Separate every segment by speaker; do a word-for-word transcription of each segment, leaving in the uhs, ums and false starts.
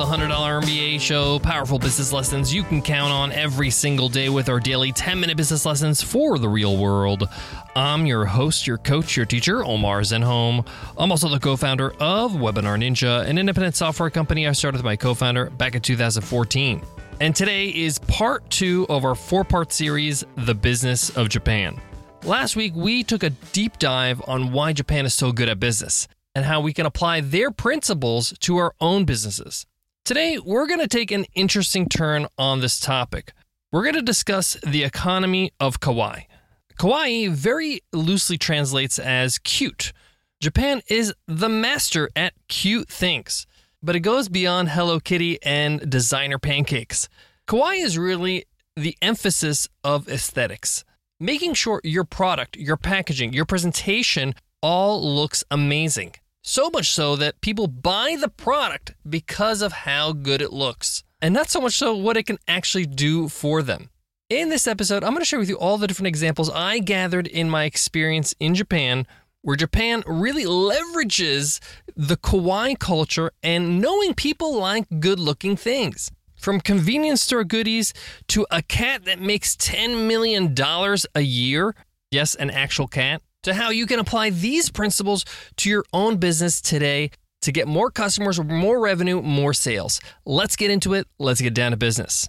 Speaker 1: the one hundred dollar M B A show, powerful business lessons you can count on every single day with our daily ten minute business lessons for the real world. I'm your host, your coach, your teacher, Omar Zenhom. I'm also the co-founder of Webinar Ninja, an independent software company I started with my co-founder back in two thousand fourteen. And today is part two of our four-part series, The Business of Japan. Last week, we took a deep dive on why Japan is so good at business and how we can apply their principles to our own businesses. Today, we're going to take an interesting turn on this topic. We're going to discuss the economy of kawaii. Kawaii very loosely translates as cute. Japan is the master at cute things, but it goes beyond Hello Kitty and designer pancakes. Kawaii is really the emphasis of aesthetics, making sure your product, your packaging, your presentation all looks amazing. So much so that people buy the product because of how good it looks, and not so much so what it can actually do for them. In this episode, I'm going to share with you all the different examples I gathered in my experience in Japan, where Japan really leverages the kawaii culture and knowing people like good-looking things. From convenience store goodies to a cat that makes ten million dollars a year, yes, an actual cat, to how you can apply these principles to your own business today to get more customers, more revenue, more sales. Let's get into it. Let's get down to business.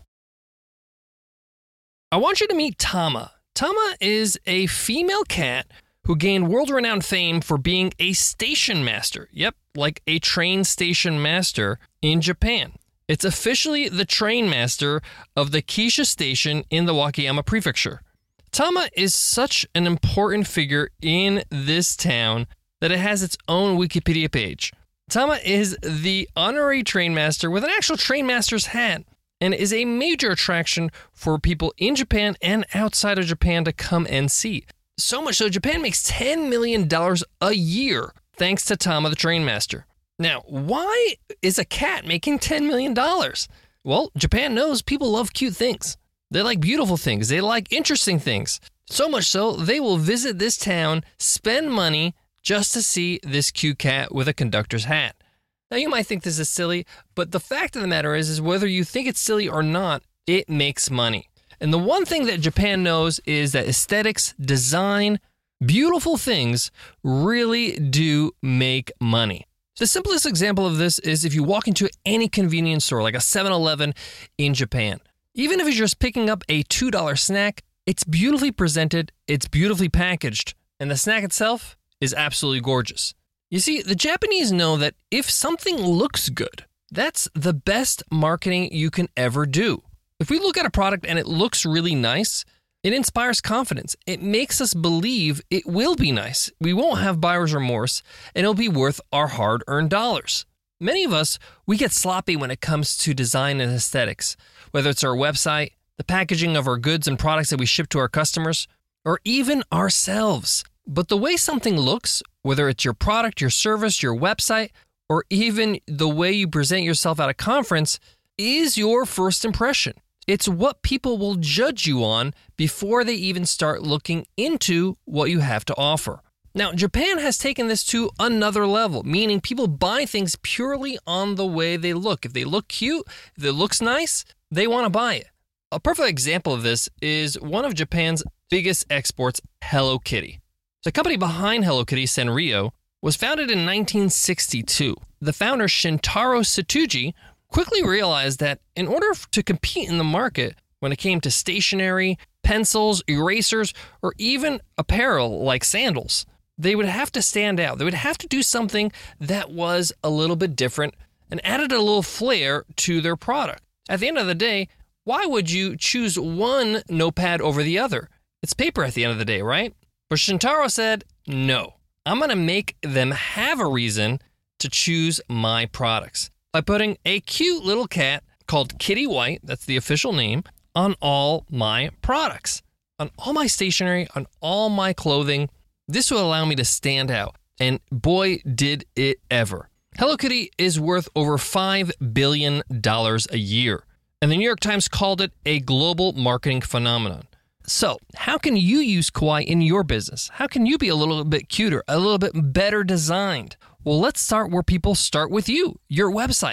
Speaker 1: I want you to meet Tama. Tama is a female cat who gained world-renowned fame for being a station master. Yep, like a train station master in Japan. It's officially the train master of the Kisha Station in the Wakayama Prefecture. Tama is such an important figure in this town that it has its own Wikipedia page. Tama is the honorary train master with an actual train master's hat and is a major attraction for people in Japan and outside of Japan to come and see. So much so, Japan makes ten million dollars a year thanks to Tama the train master. Now, why is a cat making ten million dollars? Well, Japan knows people love cute things. They like beautiful things. They like interesting things. So much so, they will visit this town, spend money just to see this cute cat with a conductor's hat. Now, you might think this is silly, but the fact of the matter is, is whether you think it's silly or not, it makes money. And the one thing that Japan knows is that aesthetics, design, beautiful things really do make money. The simplest example of this is if you walk into any convenience store, like a seven eleven in Japan. Even if you're just picking up a two dollar snack, it's beautifully presented, it's beautifully packaged, and the snack itself is absolutely gorgeous. You see, the Japanese know that if something looks good, that's the best marketing you can ever do. If we look at a product and it looks really nice, it inspires confidence. It makes us believe it will be nice. We won't have buyer's remorse, and it'll be worth our hard-earned dollars. Many of us, we get sloppy when it comes to design and aesthetics, whether it's our website, the packaging of our goods and products that we ship to our customers, or even ourselves. But the way something looks, whether it's your product, your service, your website, or even the way you present yourself at a conference, is your first impression. It's what people will judge you on before they even start looking into what you have to offer. Now, Japan has taken this to another level, meaning people buy things purely on the way they look. If they look cute, if it looks nice, they want to buy it. A perfect example of this is one of Japan's biggest exports, Hello Kitty. The company behind Hello Kitty, Sanrio, was founded in nineteen sixty-two. The founder, Shintaro Setsuji, quickly realized that in order to compete in the market when it came to stationery, pencils, erasers, or even apparel like sandals, they would have to stand out. They would have to do something that was a little bit different and added a little flair to their product. At the end of the day, why would you choose one notepad over the other? It's paper at the end of the day, right? But Shintaro said, no, I'm going to make them have a reason to choose my products by putting a cute little cat called Kitty White, that's the official name, on all my products, on all my stationery, on all my clothing. This will allow me to stand out. And boy, did it ever. Hello Kitty is worth over five billion dollars a year. And the New York Times called it a global marketing phenomenon. So, how can you use kawaii in your business? How can you be a little bit cuter, a little bit better designed? Well, let's start where people start with you, your website.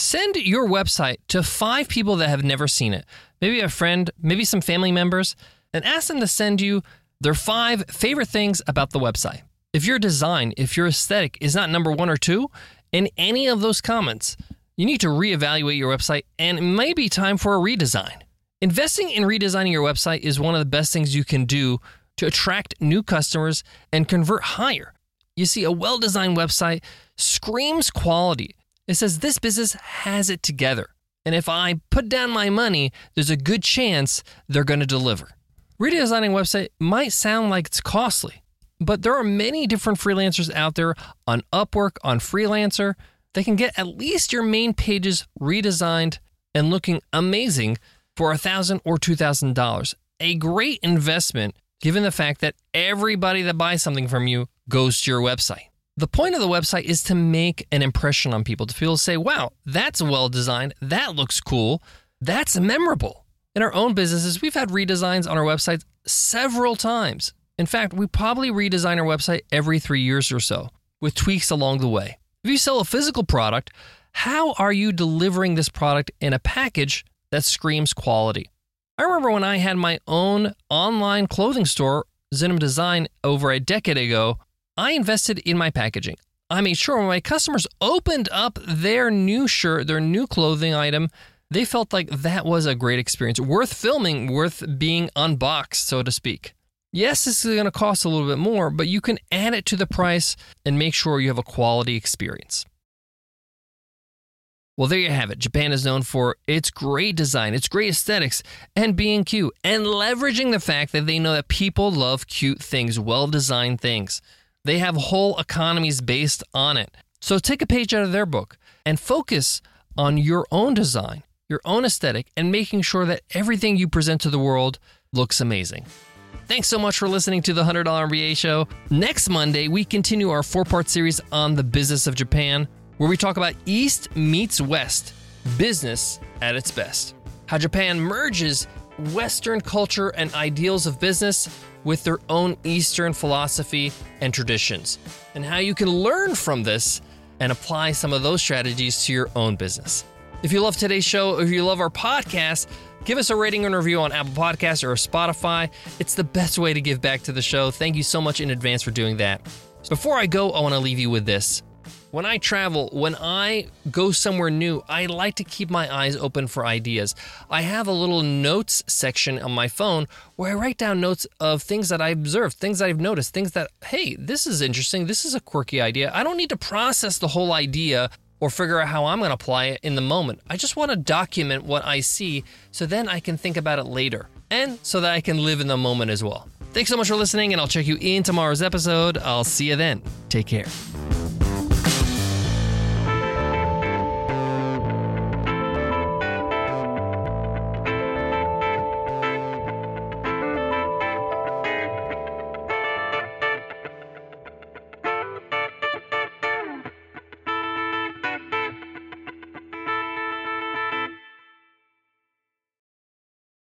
Speaker 1: Send your website to five people that have never seen it. Maybe a friend, maybe some family members, and ask them to send you their five favorite things about the website. If your design, if your aesthetic is not number one or two in any of those comments, you need to reevaluate your website, and it may be time for a redesign. Investing in redesigning your website is one of the best things you can do to attract new customers and convert higher. You see, a well-designed website screams quality. It says this business has it together. And if I put down my money, there's a good chance they're going to deliver. Redesigning a website might sound like it's costly, but there are many different freelancers out there on Upwork, on Freelancer. They can get at least your main pages redesigned and looking amazing for one thousand dollars or two thousand dollars. A great investment given the fact that everybody that buys something from you goes to your website. The point of the website is to make an impression on people, to people say, wow, that's well designed, that looks cool, that's memorable. In our own businesses, we've had redesigns on our websites several times. In fact, we probably redesign our website every three years or so, with tweaks along the way. If you sell a physical product, how are you delivering this product in a package that screams quality? I remember when I had my own online clothing store, Zinum Design, over a decade ago, I invested in my packaging. I made sure when my customers opened up their new shirt, their new clothing item, they felt like that was a great experience, worth filming, worth being unboxed, so to speak. Yes, this is going to cost a little bit more, but you can add it to the price and make sure you have a quality experience. Well, there you have it. Japan is known for its great design, its great aesthetics, and being cute, and leveraging the fact that they know that people love cute things, well-designed things. They have whole economies based on it. So take a page out of their book and focus on your own design, your own aesthetic, and making sure that everything you present to the world looks amazing. Thanks so much for listening to the one hundred dollar M B A Show. Next Monday, we continue our four-part series on the business of Japan, where we talk about East meets West, business at its best. How Japan merges Western culture and ideals of business with their own Eastern philosophy and traditions, and how you can learn from this and apply some of those strategies to your own business. If you love today's show, if you love our podcast, give us a rating and review on Apple Podcasts or Spotify. It's the best way to give back to the show. Thank you so much in advance for doing that. So before I go, I want to leave you with this. When I travel, when I go somewhere new, I like to keep my eyes open for ideas. I have a little notes section on my phone where I write down notes of things that I observed, things that I've noticed, things that, hey, this is interesting, this is a quirky idea. I don't need to process the whole idea or figure out how I'm going to apply it in the moment. I just want to document what I see so then I can think about it later, and so that I can live in the moment as well. Thanks so much for listening, and I'll check you in tomorrow's episode. I'll see you then. Take care.